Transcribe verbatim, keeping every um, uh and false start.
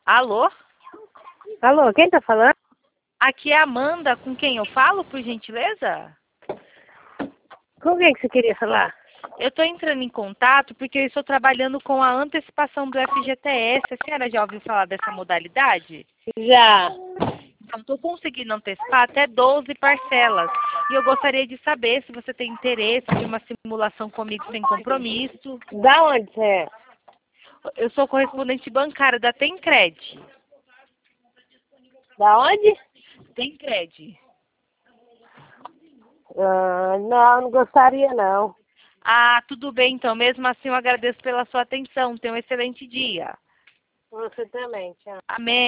Alô? Alô, quem tá falando? Aqui é a Amanda, com quem eu falo, por gentileza? Com quem que você queria falar? Eu estou entrando em contato porque eu estou trabalhando com a antecipação do F G T S. A senhora já ouviu falar dessa modalidade? Já. Então, estou conseguindo antecipar até doze parcelas. E eu gostaria de saber se você tem interesse de uma simulação comigo sem compromisso. Da onde você é? Eu sou correspondente bancária da Tencred. Da onde? Tencred. Ah, não, não gostaria não. Ah, tudo bem então. Mesmo assim, eu agradeço pela sua atenção. Tenha um excelente dia. Você também, tchau. Amém.